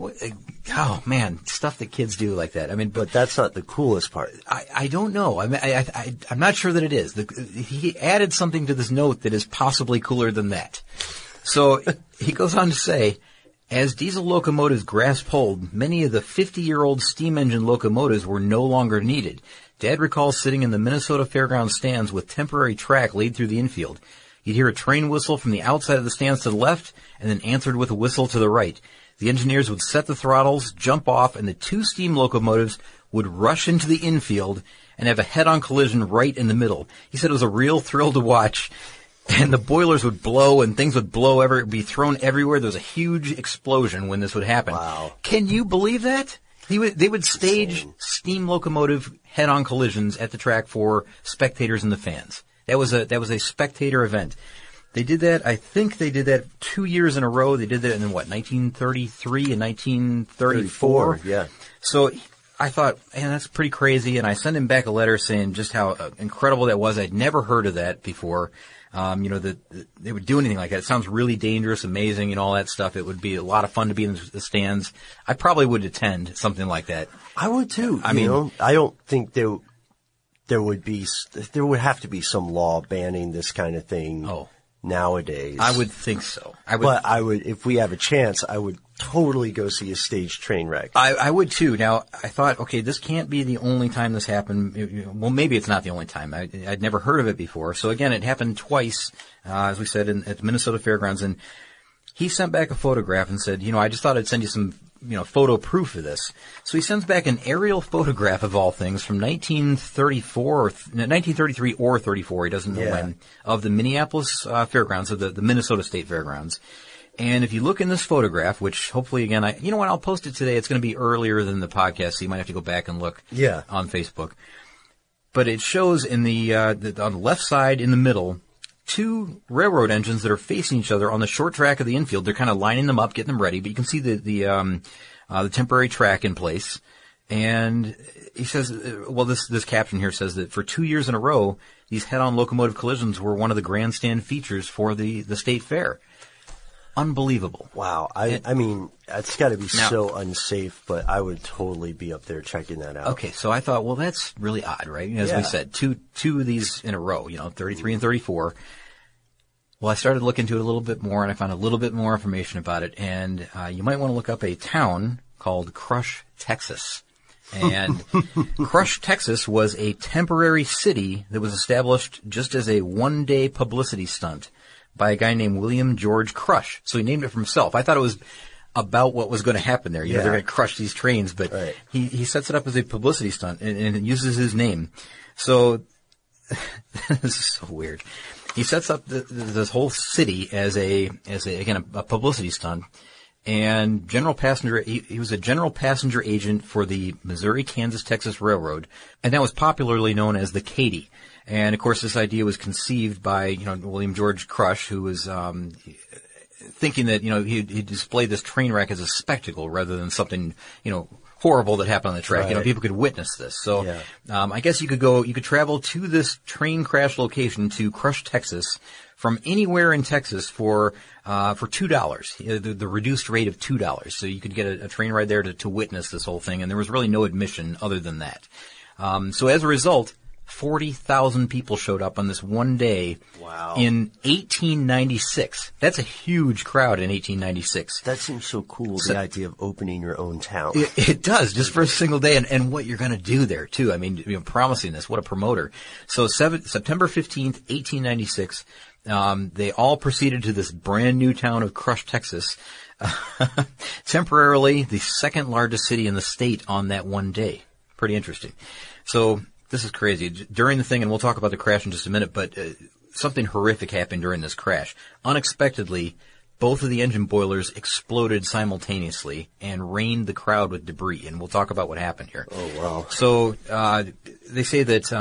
oh man, stuff that kids do like that. I mean, but that's not the coolest part. I don't know. I mean, I'm not sure that it is. He added something to this note that is possibly cooler than that. So he goes on to say, as diesel locomotives grasped hold, many of the 50-year-old steam engine locomotives were no longer needed. Dad recalls sitting in the Minnesota Fairgrounds stands with temporary track laid through the infield. You'd hear a train whistle from the outside of the stands to the left, and then answered with a whistle to the right. The engineers would set the throttles, jump off, and the two steam locomotives would rush into the infield and have a head-on collision right in the middle. He said it was a real thrill to watch, and the boilers would blow, and things would be thrown everywhere. There was a huge explosion when this would happen. Wow. Can you believe that? They would stage steam locomotive head-on collisions at the track for spectators and the fans. That was a spectator event. They did that, I think they did that 2 years in a row. They did that in 1933 and 1934. Yeah. So I thought, man, that's pretty crazy. And I sent him back a letter saying just how incredible that was. I'd never heard of that before. That they would do anything like that. It sounds really dangerous, amazing, and all that stuff. It would be a lot of fun to be in the stands. I probably would attend something like that. I would too. I don't think there would have to be some law banning this kind of thing. Nowadays. I would think so. But if we have a chance, I would totally go see a staged train wreck. I would too. Now, I thought, okay, this can't be the only time this happened. Well, maybe it's not the only time. I'd never heard of it before. So again, it happened twice, as we said, at the Minnesota Fairgrounds. And he sent back a photograph and said, I just thought I'd send you some, photo proof of this. So he sends back an aerial photograph of all things from 1933 or 34, he doesn't know when, of the Minneapolis Fairgrounds, of the Minnesota State Fairgrounds. And if you look in this photograph, which hopefully again, I'll post it today. It's going to be earlier than the podcast, so you might have to go back and look on Facebook. But it shows in on the left side in the middle, two railroad engines that are facing each other on the short track of the infield. They're kind of lining them up, getting them ready, but you can see the temporary track in place. And he says, this caption here says that for 2 years in a row, these head-on locomotive collisions were one of the grandstand features for the state fair. Unbelievable. Wow. I mean, it's got to be so unsafe, but I would totally be up there checking that out. Okay, so I thought, well, that's really odd, right? As we said, two of these in a row, 33 and 34. Well, I started looking into it a little bit more, and I found a little bit more information about it, and you might want to look up a town called Crush, Texas. And Crush, Texas was a temporary city that was established just as a one-day publicity stunt by a guy named William George Crush. So he named it for himself. I thought it was about what was going to happen there. They're going to crush these trains, but he sets it up as a publicity stunt and uses his name. So this is so weird. He sets up this whole city as a publicity stunt. And he was a general passenger agent for the Missouri, Kansas, Texas Railroad, and that was popularly known as the Katy. And of course, this idea was conceived by, William George Crush, who was, thinking that, he displayed this train wreck as a spectacle rather than something, horrible that happened on the track. Right. People could witness this. So, I guess you could travel to this train crash location to Crush, Texas, from anywhere in Texas for $2, the reduced rate of $2. So you could get a train ride there to witness this whole thing, and there was really no admission other than that. So as a result, 40,000 people showed up on this one day. Wow. In 1896. That's a huge crowd in 1896. That seems so cool, the idea of opening your own town. It does, just for a single day, and what you're going to do there, too. I mean, promising this. What a promoter. So September 15th, 1896, they all proceeded to this brand new town of Crush, Texas, temporarily the second largest city in the state on that one day. Pretty interesting. So this is crazy. During the thing, and we'll talk about the crash in just a minute, but something horrific happened during this crash. Unexpectedly, both of the engine boilers exploded simultaneously and rained the crowd with debris, and we'll talk about what happened here. Oh, wow. So they say that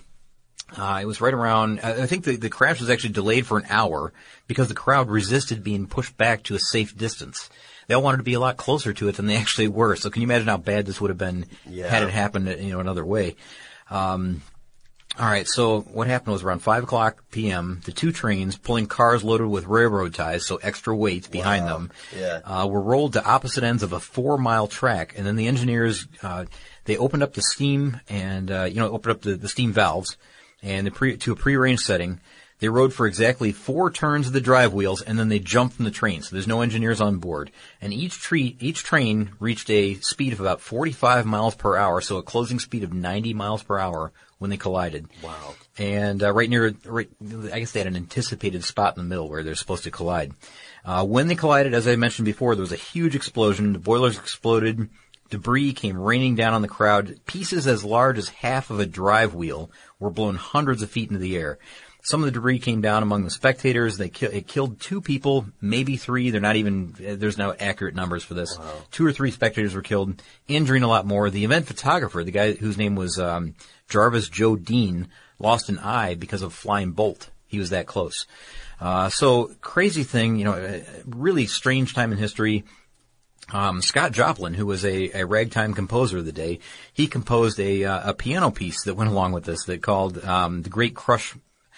it was right around, I think the crash was actually delayed for an hour because the crowd resisted being pushed back to a safe distance. They all wanted to be a lot closer to it than they actually were. So can you imagine how bad this would have been had it happened, another way? All right, so what happened was around 5 o'clock p.m., the two trains pulling cars loaded with railroad ties, so extra weight behind them, were rolled to opposite ends of a 4-mile track, and then the engineers, they opened up the steam and, opened up the steam valves and to a prearranged setting. They rode for exactly 4 turns of the drive wheels, and then they jumped from the train, so there's no engineers on board. And each train reached a speed of about 45 miles per hour, so a closing speed of 90 miles per hour when they collided. Wow. And I guess they had an anticipated spot in the middle where they're supposed to collide. When they collided, as I mentioned before, there was a huge explosion. The boilers exploded. Debris came raining down on the crowd. Pieces as large as half of a drive wheel were blown hundreds of feet into the air. Some of the debris came down among the spectators. It killed 2 people, maybe 3. There's no accurate numbers for this. Wow. 2 or 3 spectators were killed, injuring a lot more. The event photographer, the guy whose name was Jarvis Joe Dean, lost an eye because of flying bolt. He was that close. So crazy thing, a really strange time in history. Scott Joplin, who was a ragtime composer of the day, he composed a piano piece that went along with this that called the Great Crush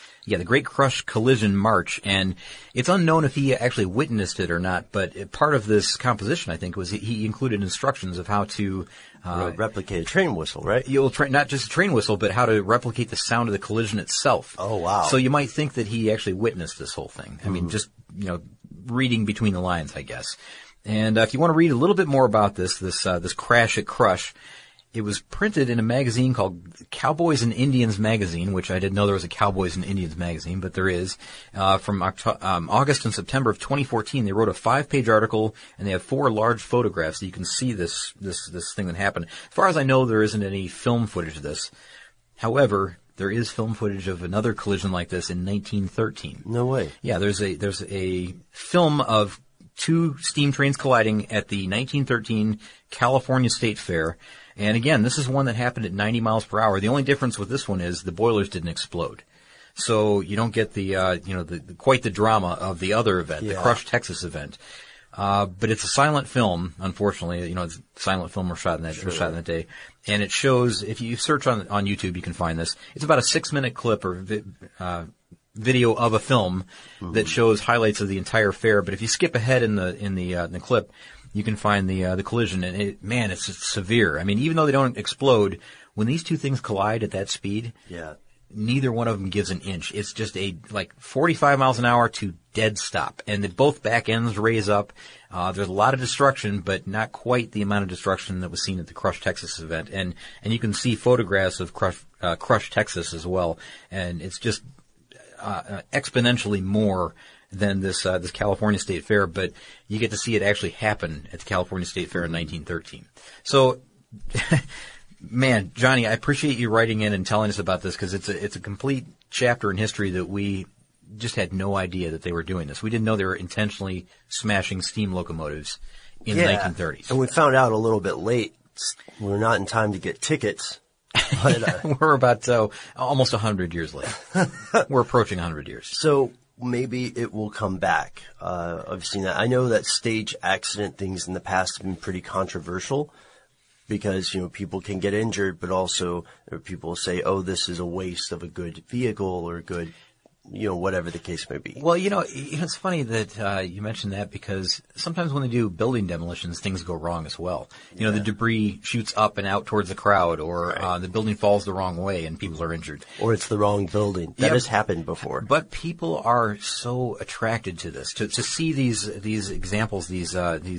Collision March, and it's unknown if he actually witnessed it or not, but part of this composition, I think, was he included instructions of how to replicate a train whistle, right? Not just a train whistle, but how to replicate the sound of the collision itself. Oh, wow. So you might think that he actually witnessed this whole thing. I mean, just, reading between the lines, I guess. And if you want to read a little bit more about this crash at Crush, it was printed in a magazine called Cowboys and Indians magazine, which I didn't know there was a Cowboys and Indians magazine, but there is. From August and September of 2014, they wrote a 5-page article, and they have 4 large photographs so you can see this thing that happened. As far as I know, there isn't any film footage of this. However, there is film footage of another collision like this in 1913. No way. Yeah, there's a film of 2 steam trains colliding at the 1913 California State Fair. And again, this is one that happened at 90 miles per hour. The only difference with this one is the boilers didn't explode. So you don't get quite the drama of the other event, the Crush, Texas event. But it's a silent film, unfortunately. It's silent film was shot in that day. And it shows, if you search on YouTube, you can find this. It's about a 6-minute clip or video of a film that shows highlights of the entire fair. But if you skip ahead in the clip, you can find the collision, and it's severe. I mean, even though they don't explode, when these two things collide at that speed, neither one of them gives an inch. It's just 45 miles an hour to dead stop, and both back ends raise up. There's a lot of destruction, but not quite the amount of destruction that was seen at the Crush Texas event. And you can see photographs of Crush Texas as well, and it's just exponentially more than this California State Fair, but you get to see it actually happen at the California State Fair in 1913. So, man, Johnny, I appreciate you writing in and telling us about this, because it's a complete chapter in history that we just had no idea that they were doing this. We didn't know they were intentionally smashing steam locomotives in the 1930s. And we found out a little bit late. We're not in time to get tickets. But, we're about almost 100 years late. We're approaching 100 years. So maybe it will come back. I've seen that. I know that stage accident things in the past have been pretty controversial, because, people can get injured, but also there are people say, oh, this is a waste of a good vehicle or a good, whatever the case may be. Well, it's funny that you mentioned that, because sometimes when they do building demolitions, things go wrong as well. The debris shoots up and out towards the crowd, or the building falls the wrong way and people are injured. Or it's the wrong building. That has happened before. But people are so attracted to this, to see these examples, these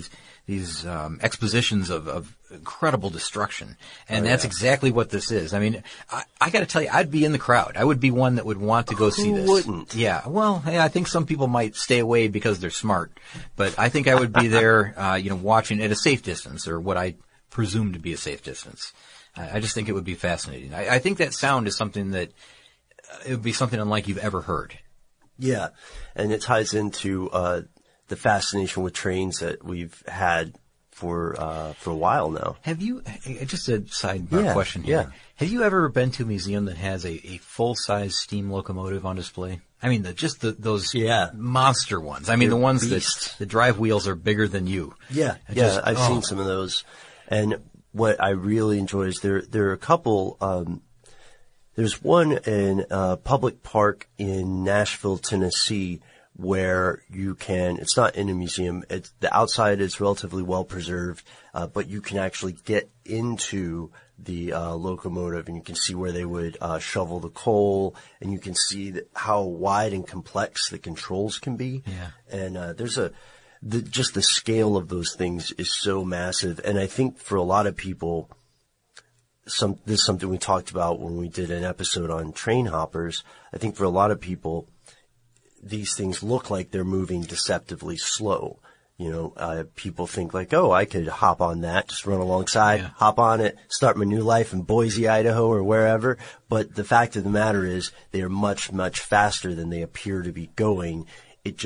expositions of incredible destruction. And that's exactly what this is. I mean, I gotta tell you, I'd be in the crowd. I would be one that would want to go see this. Who wouldn't? Yeah. Well, I think some people might stay away because they're smart. But I think I would be there, watching at a safe distance, or what I presume to be a safe distance. I just think it would be fascinating. I think that sound is something that, it would be something unlike you've ever heard. Yeah. And it ties into, the fascination with trains that we've had for a while now. Have you, just a sidebar question here. Yeah. Have you ever been to a museum that has a full-size steam locomotive on display? I mean, those monster ones. I mean, the ones that the drive wheels are bigger than you. Yeah. I've seen some of those. And what I really enjoy is there are a couple, there's one in a public park in Nashville, Tennessee, where it's not in a museum. The outside is relatively well preserved, but you can actually get into the locomotive, and you can see where they would shovel the coal, and you can see how wide and complex the controls can be. Yeah. And just the scale of those things is so massive. And I think for a lot of people, this is something we talked about when we did an episode on train hoppers. I think for a lot of people, these things look like they're moving deceptively slow. People think like, oh, I could hop on that, just run alongside, hop on it, start my new life in Boise, Idaho, or wherever. But the fact of the matter is they are much, much faster than they appear to be going. It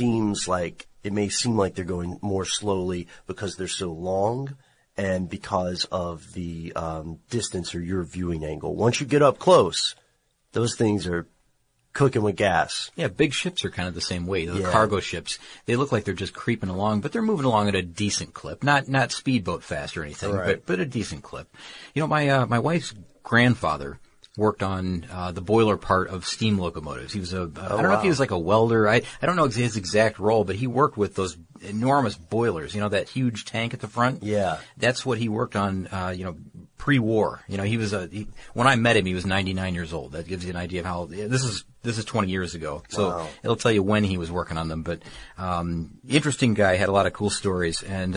may seem like they're going more slowly because they're so long, and because of the distance or your viewing angle. Once you get up close, those things are cooking with gas. Yeah, big ships are kind of the same way. The cargo ships, they look like they're just creeping along, but they're moving along at a decent clip. Not speedboat fast or anything, but a decent clip. My wife's grandfather worked on the boiler part of steam locomotives. He was I don't know if he was like a welder. I don't know his exact role, but he worked with those enormous boilers, that huge tank at the front. Yeah. That's what he worked on, pre-war. He was when I met him, he was 99 years old. That gives you an idea of how this is 20 years ago. So it'll tell you when he was working on them. But interesting guy, had a lot of cool stories. And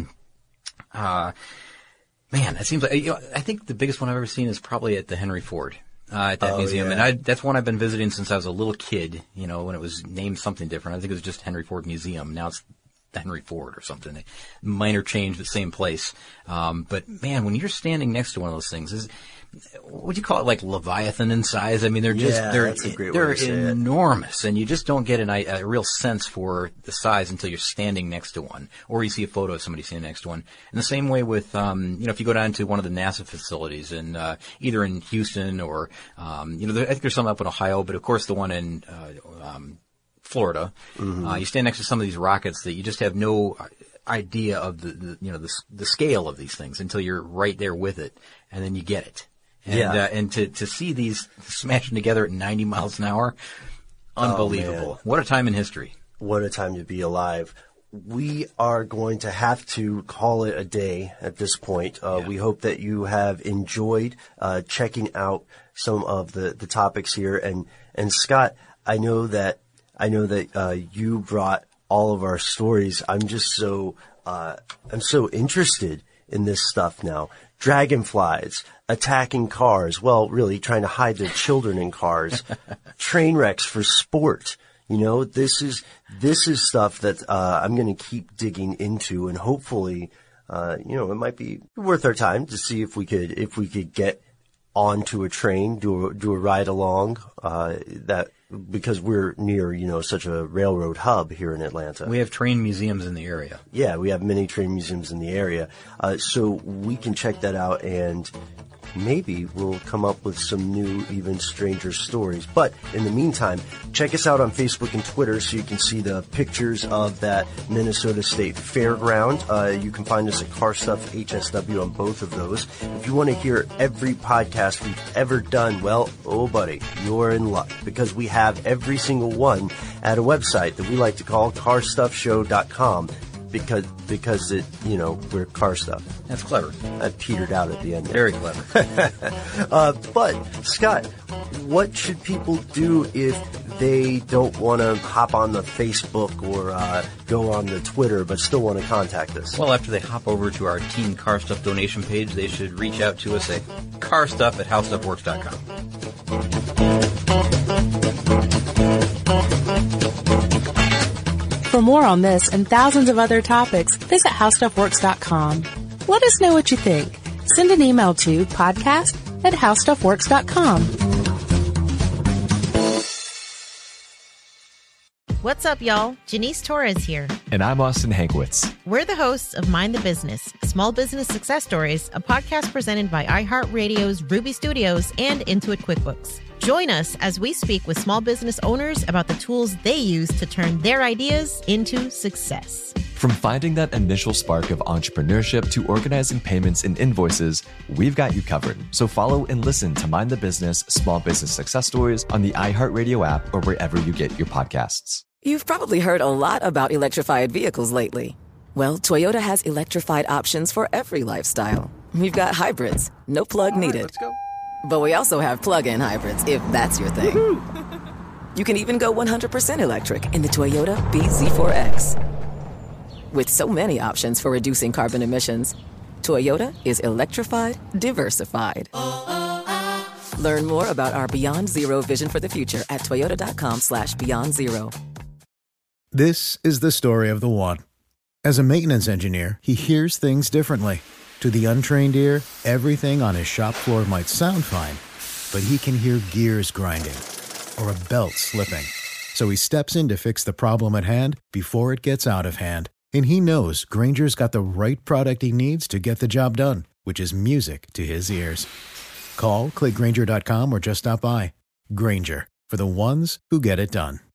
man, it seems like I think the biggest one I've ever seen is probably at the Henry Ford. At that museum. Yeah. And that's one I've been visiting since I was a little kid, when it was named something different. I think it was just Henry Ford Museum. Now it's the Henry Ford or something. Minor change, but same place. But man, when you're standing next to one of those things, what do you call it, like Leviathan in size? I mean, they're enormous, and you just don't get a real sense for the size until you're standing next to one, or you see a photo of somebody standing next to one. And the same way with, if you go down to one of the NASA facilities in, either in Houston or, I think there's some up in Ohio, but of course the one in, Florida, you stand next to some of these rockets that you just have no idea of the scale of these things until you're right there with it, and then you get it. And to see these smashing together at 90 miles an hour, Unbelievable. What a time in history. What a time to be alive. We are going to have to call it a day at this point. We hope that you have enjoyed checking out some of the topics here. And Scott, I know that you brought all of our stories. I'm just so interested in this stuff now. Dragonflies attacking cars. Well, really trying to hide their children in cars. Train wrecks for sport. You know, this is stuff that I'm going to keep digging into, and hopefully, it might be worth our time to see if we could get onto a train, do a ride along, because we're near, such a railroad hub here in Atlanta. We have train museums in the area. Yeah, we have many train museums in the area. So we can check that out, and maybe we'll come up with some new, even stranger stories. But in the meantime, check us out on Facebook and Twitter so you can see the pictures of that Minnesota State Fairground. You can find us at Car Stuff HSW on both of those. If you want to hear every podcast we've ever done, well, oh buddy, you're in luck, because we have every single one at a website that we like to call carstuffshow.com. Because it, we're car stuff. That's clever. I petered out at the end there. Very clever. But, Scott, what should people do if they don't want to hop on the Facebook or go on the Twitter but still want to contact us? Well, after they hop over to our Team Car Stuff donation page, they should reach out to us at carstuff@howstuffworks.com. For more on this and thousands of other topics, visit howstuffworks.com. Let us know what you think. Send an email to podcast@howstuffworks.com. What's up, y'all? Janice Torres here. And I'm Austin Hankwitz. We're the hosts of Mind the Business, Small Business Success Stories, a podcast presented by iHeartRadio's Ruby Studios and Intuit QuickBooks. Join us as we speak with small business owners about the tools they use to turn their ideas into success. From finding that initial spark of entrepreneurship to organizing payments and invoices, we've got you covered. So follow and listen to Mind the Business Small Business Success Stories on the iHeartRadio app or wherever you get your podcasts. You've probably heard a lot about electrified vehicles lately. Well, Toyota has electrified options for every lifestyle. We've got hybrids, no plug needed. Let's go. But we also have plug-in hybrids, if that's your thing. Woo-hoo! You can even go 100% electric in the Toyota bZ4X. With so many options for reducing carbon emissions, Toyota is electrified, diversified. Learn more about our Beyond Zero vision for the future at toyota.com/Beyond Zero. This is the story of the one. As a maintenance engineer, he hears things differently. To the untrained ear, everything on his shop floor might sound fine, but he can hear gears grinding or a belt slipping. So he steps in to fix the problem at hand before it gets out of hand. And he knows Grainger's got the right product he needs to get the job done, which is music to his ears. Call, click Grainger.com, or just stop by. Grainger, for the ones who get it done.